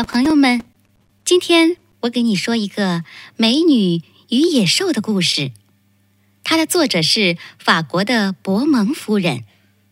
小朋友们，今天我给你说一个美女与野兽的故事。它的作者是法国的博蒙夫人。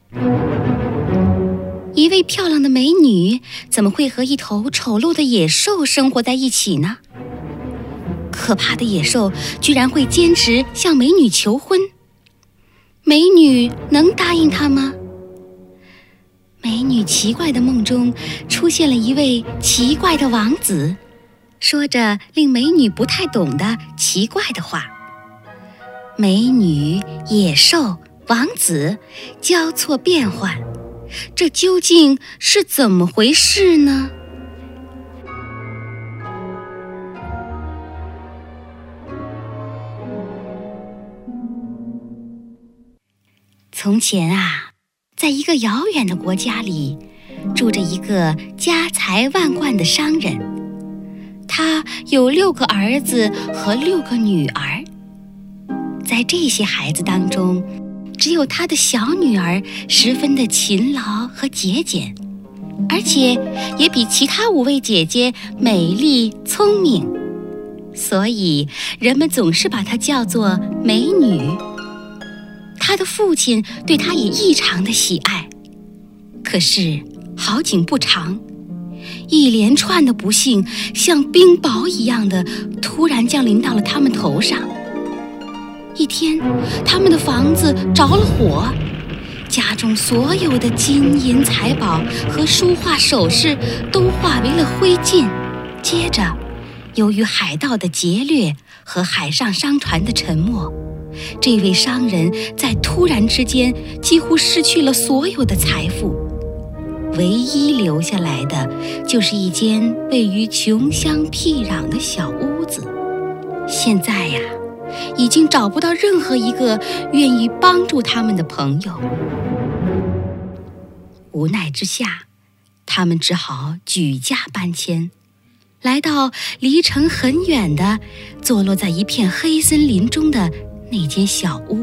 一位漂亮的美女怎么会和一头丑陋的野兽生活在一起呢？可怕的野兽居然会坚持向美女求婚，美女能答应他吗？美女奇怪的梦中出现了一位奇怪的王子，说着令美女不太懂的奇怪的话。美女、野兽、王子交错变换，这究竟是怎么回事呢？从前啊，在一个遥远的国家里，住着一个家财万贯的商人。他有6个儿子和6个女儿。在这些孩子当中，只有他的小女儿十分的勤劳和节俭，而且也比其他5位姐姐美丽聪明，所以人们总是把她叫做美女。他的父亲对她也异常的喜爱。可是好景不长，一连串的不幸像冰雹一样的突然降临到了他们头上。一天，他们的房子着了火，家中所有的金银财宝和书画首饰都化为了灰烬。接着，由于海盗的劫掠和海上商船的沉没，这位商人在突然之间几乎失去了所有的财富，唯一留下来的就是一间位于穷乡僻壤的小屋子。现在呀，已经找不到任何一个愿意帮助他们的朋友。无奈之下，他们只好举家搬迁，来到离城很远的坐落在一片黑森林中的那间小屋。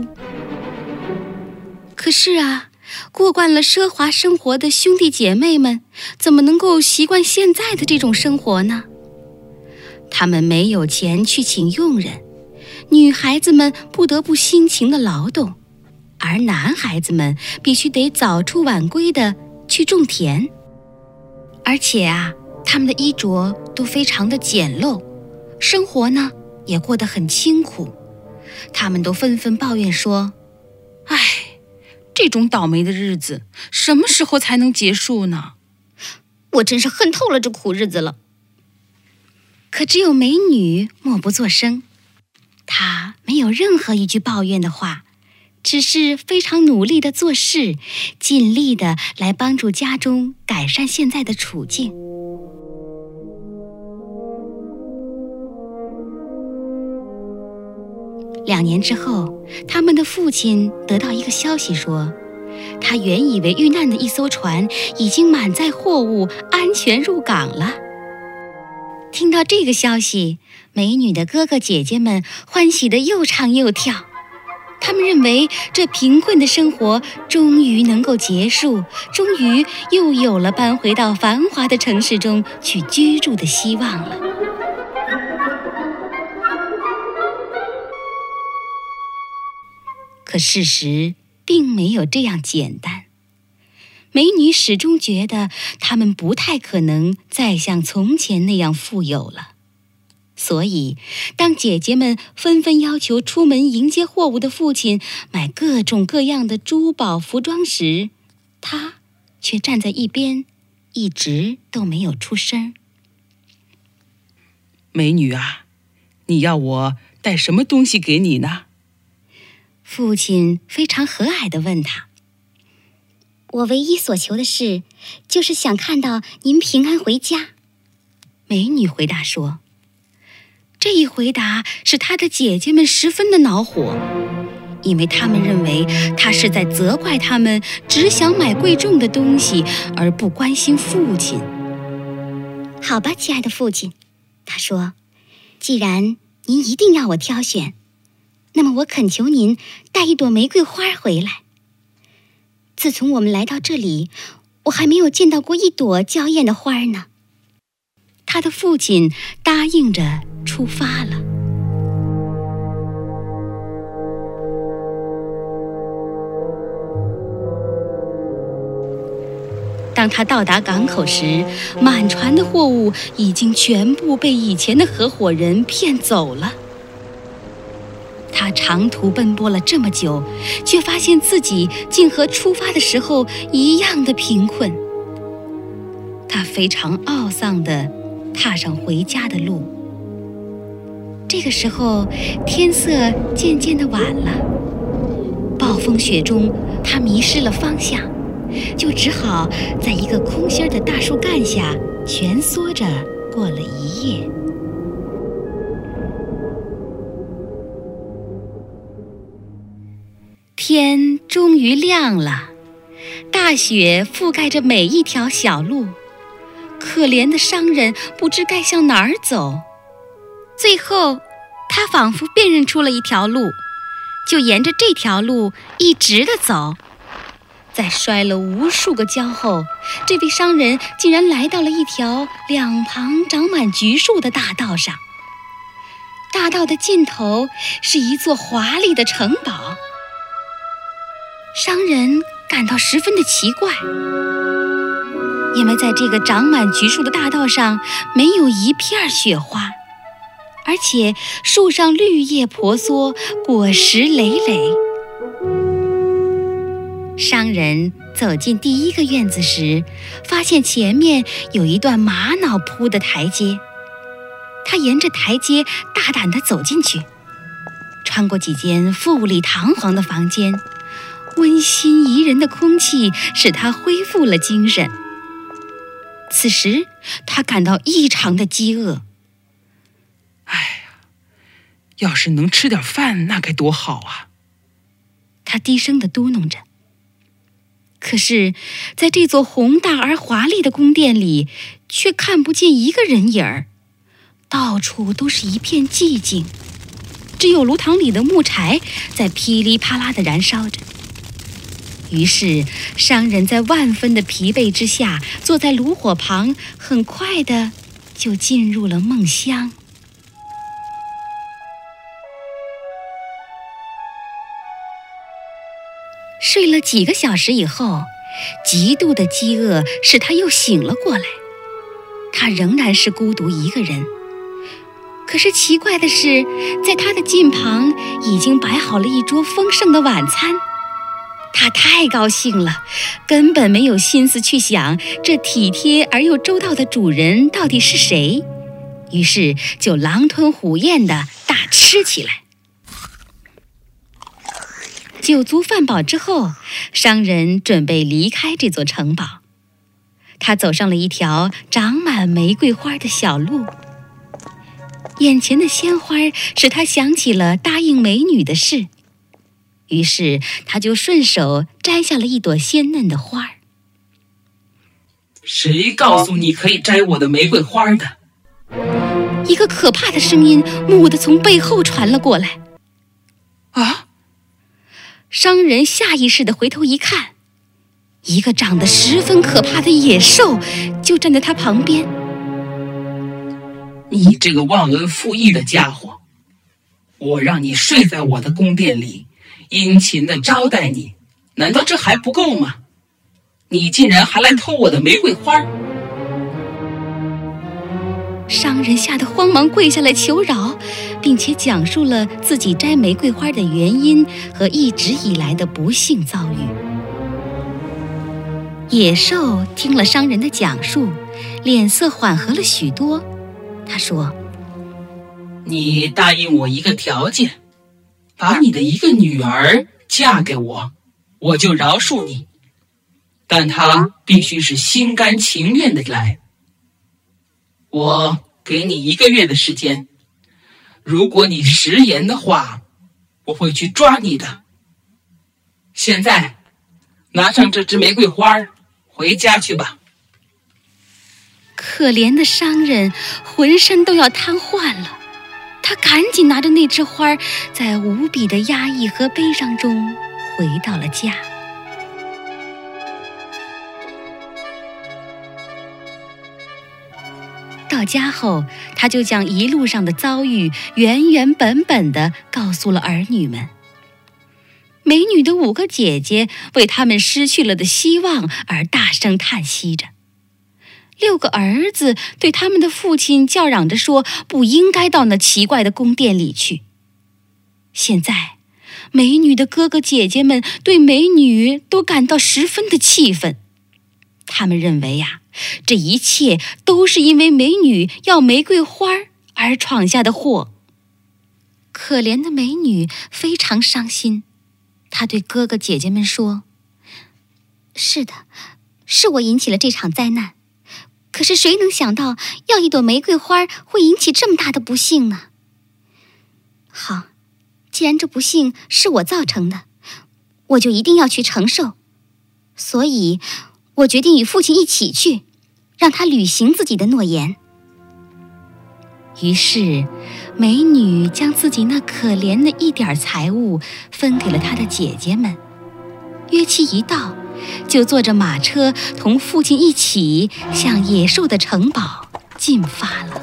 可是啊，过惯了奢华生活的兄弟姐妹们怎么能够习惯现在的这种生活呢？他们没有钱去请佣人，女孩子们不得不辛勤的劳动，而男孩子们必须得早出晚归的去种田。而且啊，他们的衣着都非常的简陋，生活呢也过得很清苦。他们都纷纷抱怨说： 唉，这种倒霉的日子什么时候才能结束呢？ 我真是恨透了这苦日子了。可只有美女默不作声，她没有任何一句抱怨的话，只是非常努力地做事，尽力地来帮助家中改善现在的处境。2年之后，他们的父亲得到一个消息说，他原以为遇难的一艘船已经满载货物，安全入港了。听到这个消息，美女的哥哥姐姐们欢喜得又唱又跳。他们认为这贫困的生活终于能够结束，终于又有了搬回到繁华的城市中去居住的希望了。可事实并没有这样简单。美女始终觉得他们不太可能再像从前那样富有了，所以当姐姐们纷纷要求出门迎接货物的父亲买各种各样的珠宝服装时，她却站在一边，一直都没有出声。 美女啊，你要我带什么东西给你呢？ 父亲非常和蔼地问她。我唯一所求的事，就是想看到您平安回家。美女回答说。这一回答使她的姐姐们十分的恼火，因为她们认为她是在责怪他们只想买贵重的东西，而不关心父亲。好吧，亲爱的父亲，她说，既然您一定要我挑选，那么我恳求您带一朵玫瑰花回来。自从我们来到这里，我还没有见到过一朵娇艳的花呢。 他的父亲答应着出发了。当他到达港口时，满船的货物已经全部被以前的合伙人骗走了。他长途奔波了这么久，却发现自己竟和出发的时候一样的贫困。他非常懊丧地踏上回家的路。这个时候，天色渐渐地晚了，暴风雪中，他迷失了方向，就只好在一个空心的大树干下蜷缩着过了一夜。天终于亮了，大雪覆盖着每一条小路，可怜的商人不知该向哪儿走。最后，他仿佛辨认出了一条路，就沿着这条路一直地走。在摔了无数个跤后，这位商人竟然来到了一条两旁长满橘树的大道上。大道的尽头是一座华丽的城堡。商人感到十分的奇怪，因为在这个长满橘树的大道上没有一片雪花，而且树上绿叶婆娑，果实累累。商人走进第一个院子时，发现前面有一段玛瑙铺的台阶。他沿着台阶大胆地走进去，穿过几间富丽堂皇的房间，温馨宜人的空气使他恢复了精神。此时，他感到异常的饥饿。 哎呀，要是能吃点饭，那该多好啊！ 他低声地嘟哝着。可是，在这座宏大而华丽的宫殿里，却看不见一个人影儿，到处都是一片寂静，只有炉膛里的木柴在噼里啪啦地燃烧着。于是，商人在万分的疲惫之下，坐在炉火旁，很快的就进入了梦乡。睡了几个小时以后，极度的饥饿使他又醒了过来。他仍然是孤独一个人，可是奇怪的是，在他的近旁已经摆好了一桌丰盛的晚餐。他太高兴了，根本没有心思去想这体贴而又周到的主人到底是谁，于是就狼吞虎咽地大吃起来。酒足饭饱之后，商人准备离开这座城堡。他走上了一条长满玫瑰花的小路，眼前的鲜花使他想起了答应美女的事，于是他就顺手摘下了一朵鲜嫩的花。 谁告诉你可以摘我的玫瑰花的？ 一个可怕的声音蓦地从背后传了过来。 啊！ 商人下意识地回头一看，一个长得十分可怕的野兽就站在他旁边。 你这个忘恩负义的家伙，我让你睡在我的宫殿里，殷勤地招待你，难道这还不够吗？你竟然还来偷我的玫瑰花！ 商人吓得慌忙跪下来求饶，并且讲述了自己摘玫瑰花的原因和一直以来的不幸遭遇。野兽听了商人的讲述，脸色缓和了许多。他说： 你答应我一个条件，把你的一个女儿嫁给我，我就饶恕你，但她必须是心甘情愿的来。我给你1个月的时间，如果你食言的话，我会去抓你的。现在，拿上这支玫瑰花，回家去吧。 可怜的商人浑身都要瘫痪了，他赶紧拿着那枝花，在无比的压抑和悲伤中回到了家。到到家后，他就将一路上的遭遇原原本本地告诉了儿女们。美女的5个姐姐为他们失去了的希望而大声叹息着。6个儿子对他们的父亲叫嚷着说，不应该到那奇怪的宫殿里去。现在，美女的哥哥姐姐们对美女都感到十分的气愤。他们认为呀，这一切都是因为美女要玫瑰花而闯下的祸。可怜的美女非常伤心，她对哥哥姐姐们说：“是的，是我引起了这场灾难。可是谁能想到，要一朵玫瑰花会引起这么大的不幸呢？好，既然这不幸是我造成的，我就一定要去承受。所以，我决定与父亲一起去，让他履行自己的诺言。”于是，美女将自己那可怜的一点财物分给了她的姐姐们。约期一到，就坐着马车同父亲一起向野兽的城堡进发了。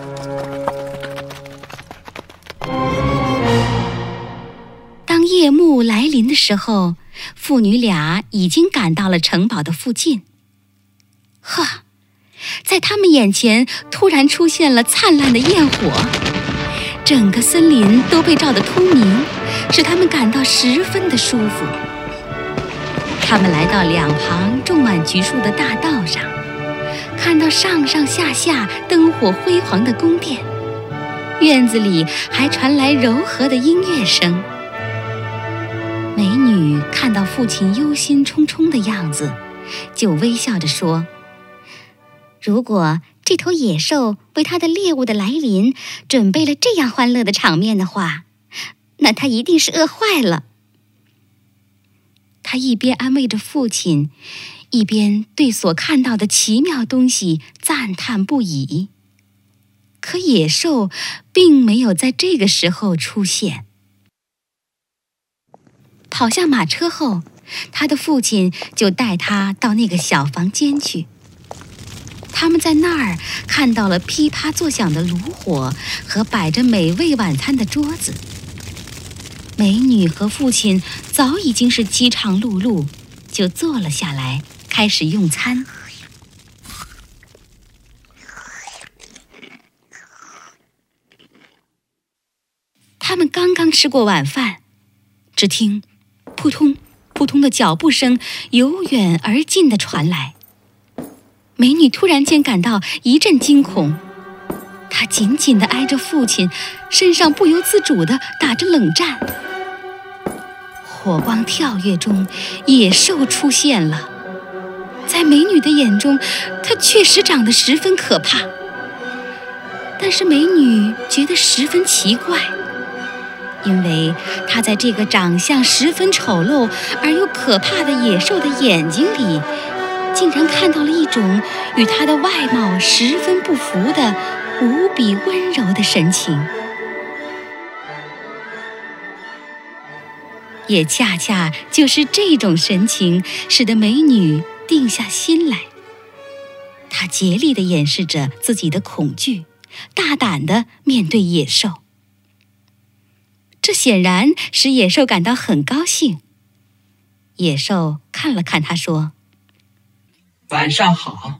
当夜幕来临的时候，父女俩已经赶到了城堡的附近。呵，在他们眼前突然出现了灿烂的焰火，整个森林都被照得通明，使他们感到十分的舒服。他们来到2旁种满橘树的大道上，看到上上下下灯火辉煌的宫殿，院子里还传来柔和的音乐声。美女看到父亲忧心忡忡的样子，就微笑着说：“如果这头野兽为它的猎物的来临准备了这样欢乐的场面的话，那它一定是饿坏了。”他一边安慰着父亲，一边对所看到的奇妙东西赞叹不已。可野兽并没有在这个时候出现。跑下马车后，他的父亲就带他到那个小房间去。他们在那儿看到了噼啪作响的炉火和摆着美味晚餐的桌子。美女和父亲早已经是饥肠辘辘，就坐了下来，开始用餐。他们刚刚吃过晚饭，只听扑通扑通的脚步声由远而近地传来。美女突然间感到一阵惊恐，她紧紧地挨着父亲，身上不由自主地打着冷战。火光跳跃中，野兽出现了。在美女的眼中，它确实长得十分可怕。但是美女觉得十分奇怪，因为她在这个长相十分丑陋而又可怕的野兽的眼睛里，竟然看到了一种与她的外貌十分不符的无比温柔的神情。也恰恰就是这种神情，使得美女定下心来。她竭力地掩饰着自己的恐惧，大胆地面对野兽。这显然使野兽感到很高兴。野兽看了看她，说：“ 晚上好。”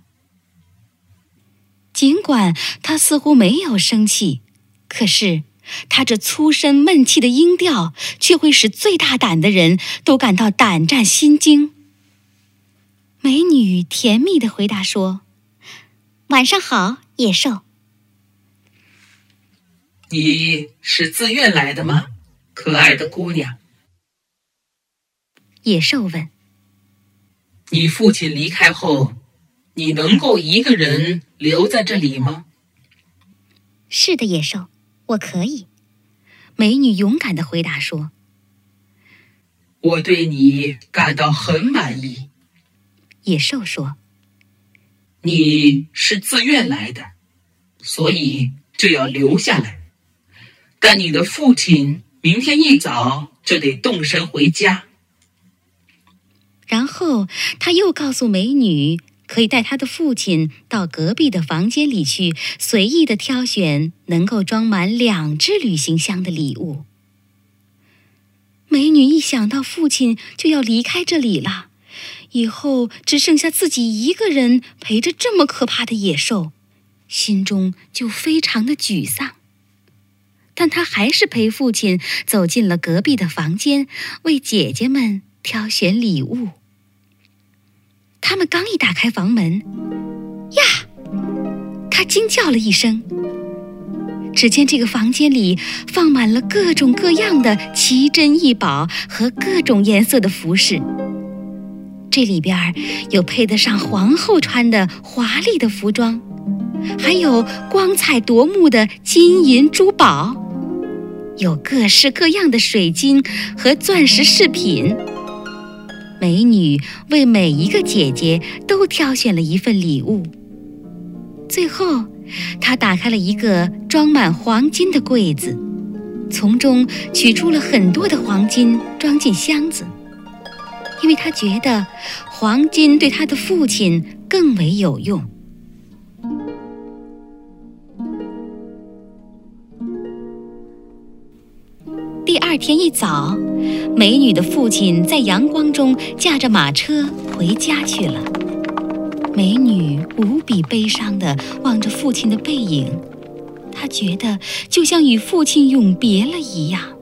尽管他似乎没有生气，可是他这粗声闷气的音调却会使最大胆的人都感到胆战心惊。美女甜蜜地回答说：“晚上好，野兽。”“ 你是自愿来的吗，可爱的姑娘？” 野兽问。 “你父亲离开后，你能够一个人留在这里吗？”“ 是的，野兽，我可以。”美女勇敢地回答说。 “我对你感到很满意。” 野兽说。 “你是自愿来的，所以就要留下来。但你的父亲明天一早就得动身回家。” 然后他又告诉美女可以带她的父亲到隔壁的房间里去，随意地挑选能够装满2只旅行箱的礼物。美女一想到父亲就要离开这里了，以后只剩下自己一个人陪着这么可怕的野兽，心中就非常的沮丧。但她还是陪父亲走进了隔壁的房间，为姐姐们挑选礼物。他们刚一打开房门，呀！她惊叫了一声。只见这个房间里放满了各种各样的奇珍异宝和各种颜色的服饰。这里边有配得上皇后穿的华丽的服装，还有光彩夺目的金银珠宝，有各式各样的水晶和钻石饰品。美女为每一个姐姐都挑选了一份礼物。最后，她打开了一个装满黄金的柜子，从中取出了很多的黄金，装进箱子。因为她觉得黄金对她的父亲更为有用。第2天一早，美女的父亲在阳光中驾着马车回家去了。美女无比悲伤地望着父亲的背影，她觉得就像与父亲永别了一样。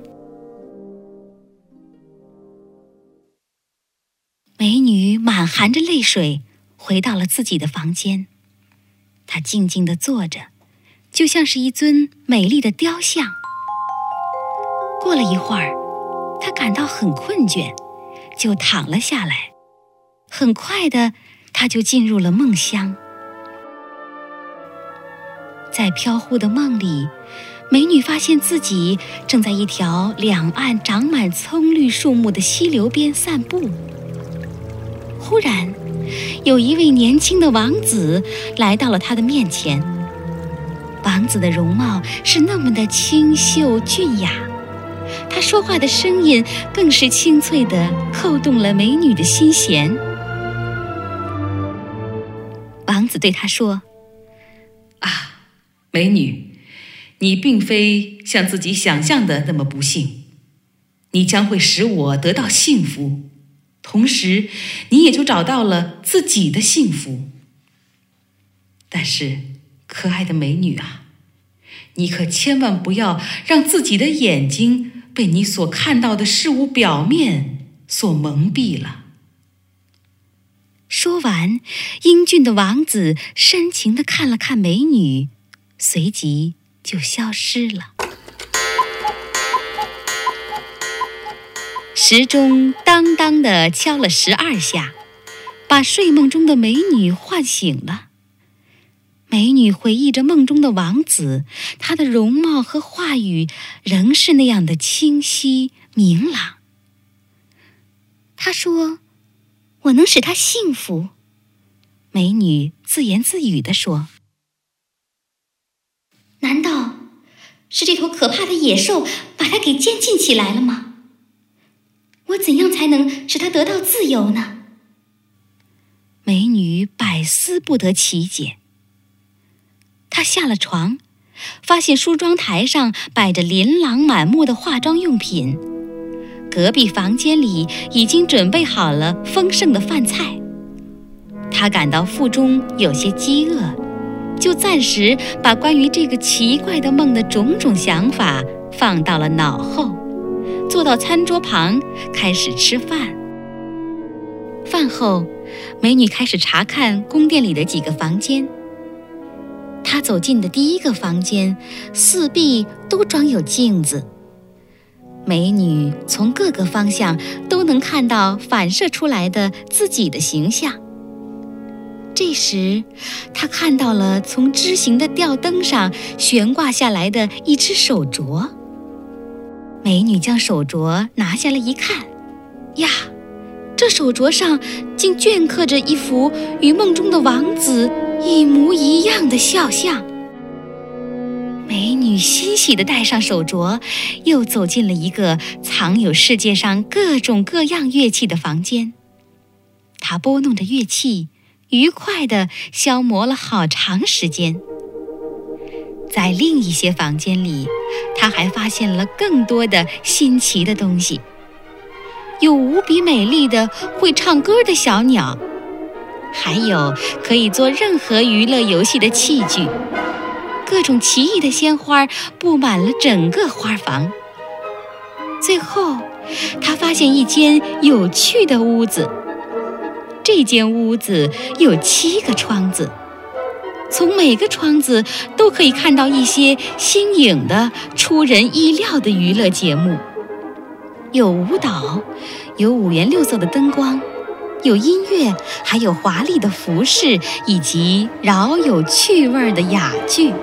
美女满含着泪水回到了自己的房间，她静静地坐着，就像是一尊美丽的雕像。过了一会儿，她感到很困倦，就躺了下来。很快的，她就进入了梦乡。在飘忽的梦里，美女发现自己正在一条两岸长满葱绿树木的溪流边散步。忽然，有一位年轻的王子来到了她的面前。王子的容貌是那么的清秀俊雅，他说话的声音更是清脆地扣动了美女的心弦。王子对她说：“ 啊，美女，你并非像自己想象的那么不幸，你将会使我得到幸福，同时你也就找到了自己的幸福。但是，可爱的美女啊，你可千万不要让自己的眼睛被你所看到的事物表面所蒙蔽了。” 说完，英俊的王子深情地看了看美女，随即就消失了。时钟当当地敲了12下，把睡梦中的美女唤醒了。美女回忆着梦中的王子，他的容貌和话语仍是那样的清晰明朗。他说：“我能使他幸福。”美女自言自语地说：“难道是这头可怕的野兽把他给监禁起来了吗？我怎样才能使他得到自由呢？”美女百思不得其解。她下了床，发现梳妆台上摆着琳琅满目的化妆用品，隔壁房间里已经准备好了丰盛的饭菜。她感到腹中有些饥饿，就暂时把关于这个奇怪的梦的种种想法放到了脑后，坐到餐桌旁开始吃饭。饭后，美女开始查看宫殿里的几个房间。她走进的第一个房间，四壁都装有镜子。美女从各个方向都能看到反射出来的自己的形象。这时，她看到了从枝形的吊灯上悬挂下来的一只手镯。美女将手镯拿下来一看，呀，这手镯上竟镌刻着一幅与梦中的王子一模一样的肖像。美女欣喜地戴上手镯，又走进了一个藏有世界上各种各样乐器的房间。她拨弄着乐器， 愉快地消磨了好长时间。在另一些房间里，他还发现了更多的新奇的东西，有无比美丽的会唱歌的小鸟，还有可以做任何娱乐游戏的器具，各种奇异的鲜花布满了整个花房。最后，他发现一间有趣的屋子，这间屋子有7个窗子，从每个窗子都可以看到一些新颖的、出人意料的娱乐节目。有舞蹈，有五颜六色的灯光，有音乐，还有华丽的服饰，以及饶有趣味的哑剧。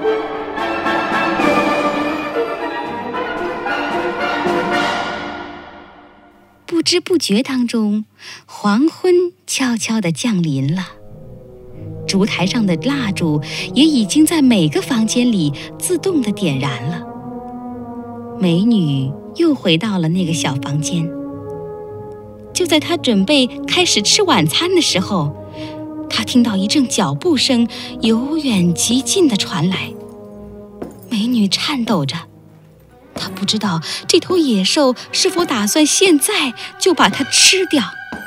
不知不觉当中，黄昏悄悄地降临了。烛台上的蜡烛也已经在每个房间里自动地点燃了。美女又回到了那个小房间。就在她准备开始吃晚餐的时候，她听到一阵脚步声由远及近地传来。美女颤抖着，她不知道这头野兽是否打算现在就把它吃掉。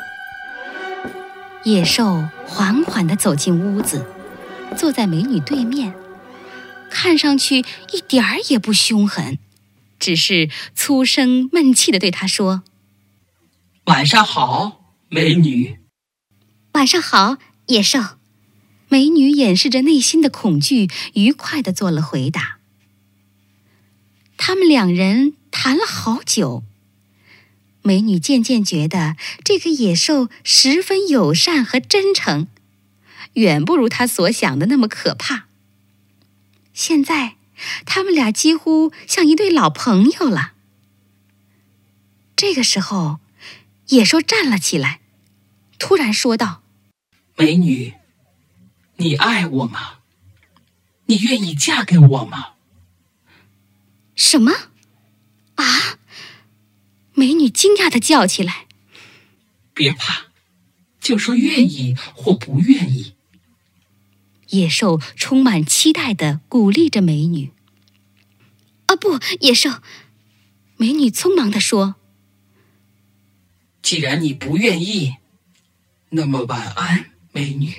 野兽缓缓地走进屋子，坐在美女对面，看上去一点儿也不凶狠，只是粗声闷气地对她说：“ 晚上好，美女。”“ 晚上好，野兽。”美女掩饰着内心的恐惧，愉快地做了回答。他们2人谈了好久。美女渐渐觉得这个野兽十分友善和真诚，远不如她所想的那么可怕。现在，他们俩几乎像一对老朋友了。这个时候，野兽站了起来，突然说道：“ 美女，你爱我吗？你愿意嫁给我吗？”“ 什么？啊！”美女惊讶地叫起来。 “别怕，就说愿意或不愿意。” 野兽充满期待地鼓励着美女。“啊不，野兽！”美女匆忙地说。 “既然你不愿意，那么晚安，美女。”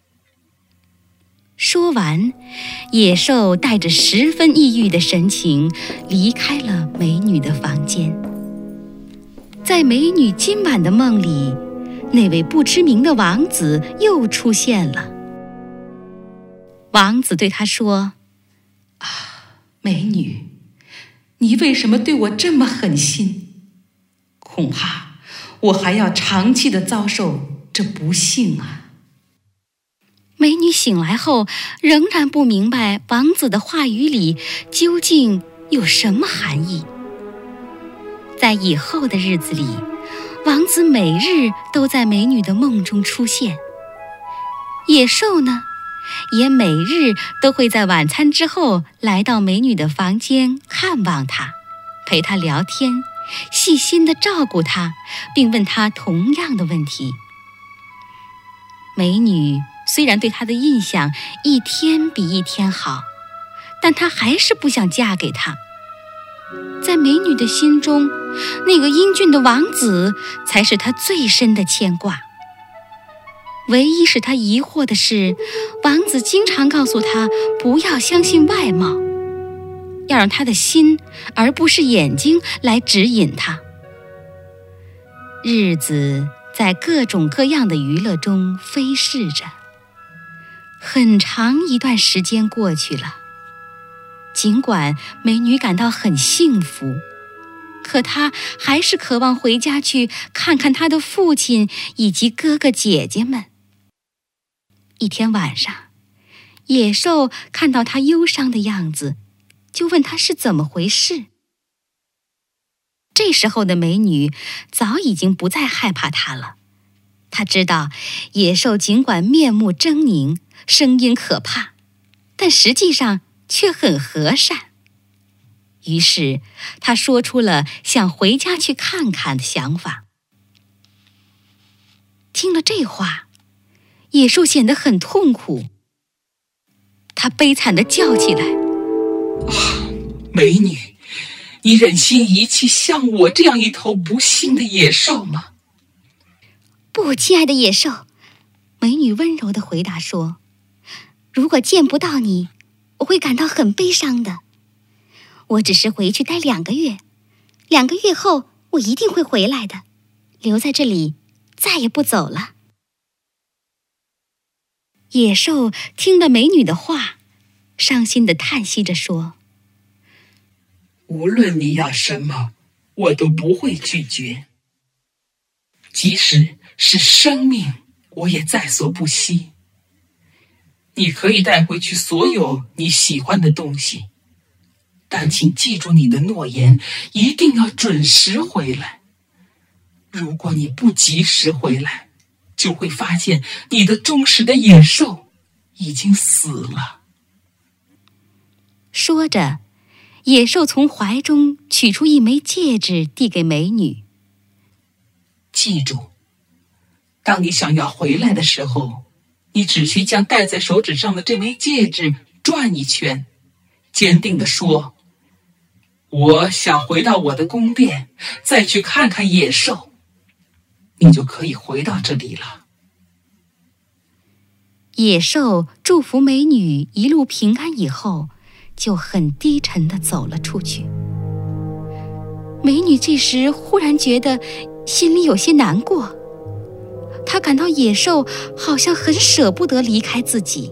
说完，野兽带着十分抑郁的神情离开了美女的房间。在美女今晚的梦里，那位不知名的王子又出现了。王子对她说：“ 啊，美女，你为什么对我这么狠心？恐怕我还要长期地遭受这不幸啊。” 美女醒来后，仍然不明白王子的话语里究竟有什么含义。在以后的日子里，王子每日都在美女的梦中出现。野兽呢，也每日都会在晚餐之后来到美女的房间看望她，陪她聊天，细心地照顾她，并问她同样的问题。美女虽然对他的印象一天比一天好，但她还是不想嫁给他。在美女的心中，那个英俊的王子才是她最深的牵挂。唯一使她疑惑的是，王子经常告诉她不要相信外貌，要让她的心而不是眼睛来指引她。日子在各种各样的娱乐中飞逝着，很长一段时间过去了。尽管美女感到很幸福，可她还是渴望回家去看看她的父亲以及哥哥姐姐们。一天晚上，野兽看到她忧伤的样子，就问她是怎么回事。这时候的美女早已经不再害怕她了。她知道野兽尽管面目狰狞，声音可怕，但实际上却很和善。于是她说出了想回家去看看的想法。听了这话， 野兽显得很痛苦，他悲惨地叫起来： 美女，你忍心遗弃像我这样一头不幸的野兽吗？ 不，亲爱的野兽，美女温柔地回答说，如果见不到你，我会感到很悲伤的。我只是回去待2个月，2个月后我一定会回来的，留在这里，再也不走了。野兽听了美女的话，伤心地叹息着说， 无论你要什么，我都不会拒绝。即使是生命，我也在所不惜。你可以带回去所有你喜欢的东西，但请记住你的诺言，一定要准时回来。如果你不及时回来，就会发现你的忠实的野兽已经死了。 说着，野兽从怀中取出一枚戒指，递给美女。 记住，当你想要回来的时候，你只需将戴在手指上的这枚戒指转一圈，坚定地说，我想回到我的宫殿，再去看看野兽，你就可以回到这里了。 野兽祝福美女一路平安以后，就很低沉地走了出去。美女这时忽然觉得心里有些难过，她感到野兽好像很舍不得离开自己。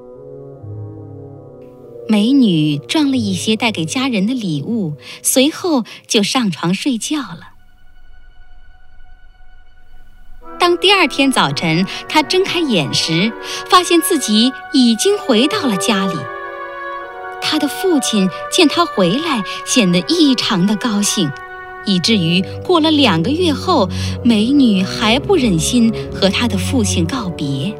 美女装了一些带给家人的礼物，随后就上床睡觉了。当第2天早晨，她睁开眼时，发现自己已经回到了家里。她的父亲见她回来，显得异常的高兴，以至于过了2个月后，美女还不忍心和她的父亲告别。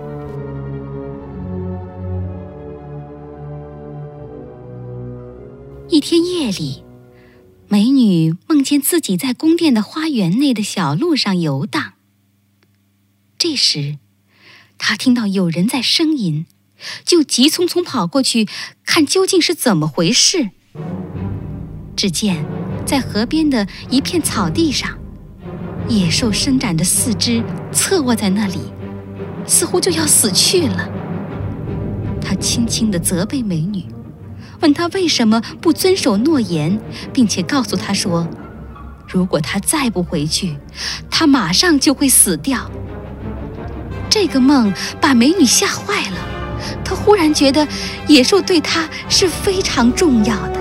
一天夜里，美女梦见自己在宫殿的花园内的小路上游荡。这时，她听到有人在呻吟，就急匆匆跑过去看究竟是怎么回事。只见在河边的一片草地上，野兽伸展着4肢侧卧在那里，似乎就要死去了。他轻轻地责备美女，问她为什么不遵守诺言，并且告诉她说，如果她再不回去，她马上就会死掉。这个梦把美女吓坏了，她忽然觉得野兽对她是非常重要的。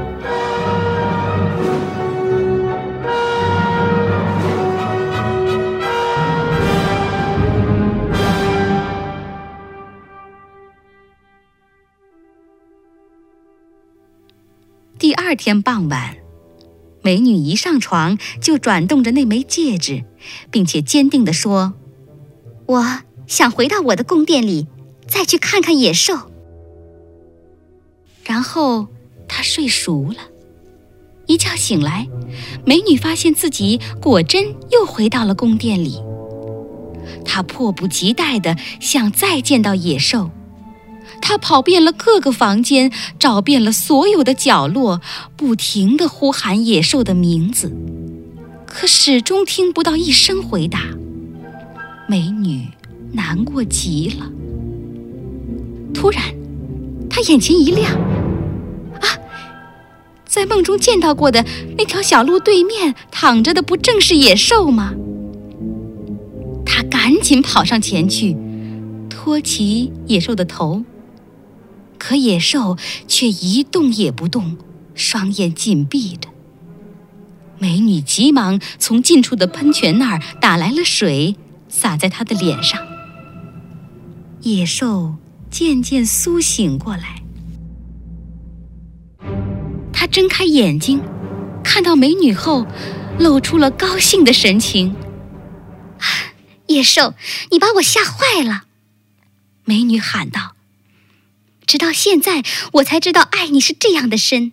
第2天傍晚，美女一上床就转动着那枚戒指，并且坚定地说，我想回到我的宫殿里，再去看看野兽。然后她睡熟了。一觉醒来，美女发现自己果真又回到了宫殿里。她迫不及待地想再见到野兽。她跑遍了各个房间，找遍了所有的角落，不停地呼喊野兽的名字，可始终听不到一声回答。美女难过极了。突然，她眼前一亮，在梦中见到过的那条小路对面躺着的不正是野兽吗？她赶紧跑上前去，托起野兽的头，可野兽却一动也不动，双眼紧闭着。美女急忙从近处的喷泉那儿打来了水，洒在她的脸上。野兽渐渐苏醒过来，他睁开眼睛，看到美女后，露出了高兴的神情。野兽，你把我吓坏了！美女喊道。直到现在，我才知道爱你是这样的深。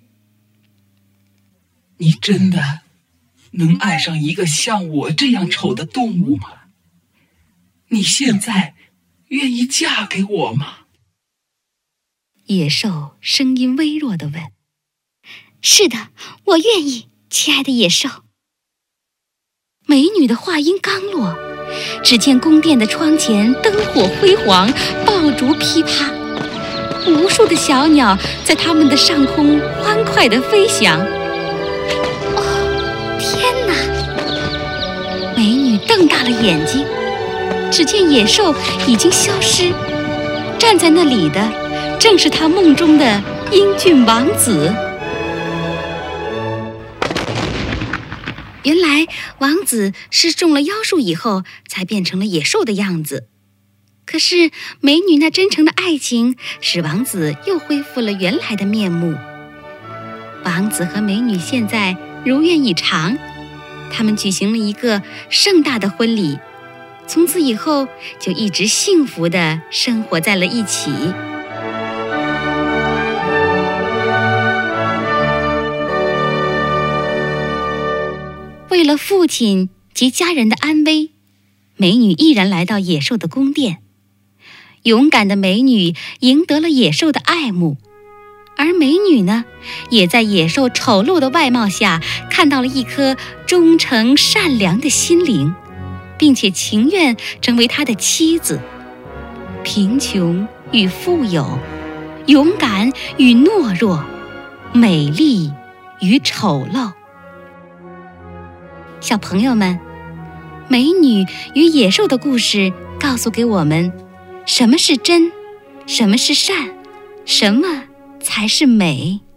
你真的能爱上一个像我这样丑的动物吗？你现在愿意嫁给我吗？” 野兽声音微弱地问。是的，我愿意，亲爱的野兽。美女的话音刚落，只见宫殿的窗前灯火辉煌，爆竹噼啪，无数的小鸟在它们的上空欢快地飞翔。哦，天哪！美女瞪大了眼睛，只见野兽已经消失，站在那里的正是她梦中的英俊王子。原来王子是中了妖术以后才变成了野兽的样子，可是美女那真诚的爱情使王子又恢复了原来的面目。王子和美女现在如愿以偿，他们举行了一个盛大的婚礼，从此以后就一直幸福地生活在了一起。为了父亲及家人的安危，美女毅然来到野兽的宫殿。勇敢的美女赢得了野兽的爱慕，而美女呢，也在野兽丑陋的外貌下看到了一颗忠诚善良的心灵，并且情愿成为他的妻子。贫穷与富有，勇敢与懦弱，美丽与丑陋。小朋友们，美女与野兽的故事告诉给我们，什么是真，什么是善，什么才是美。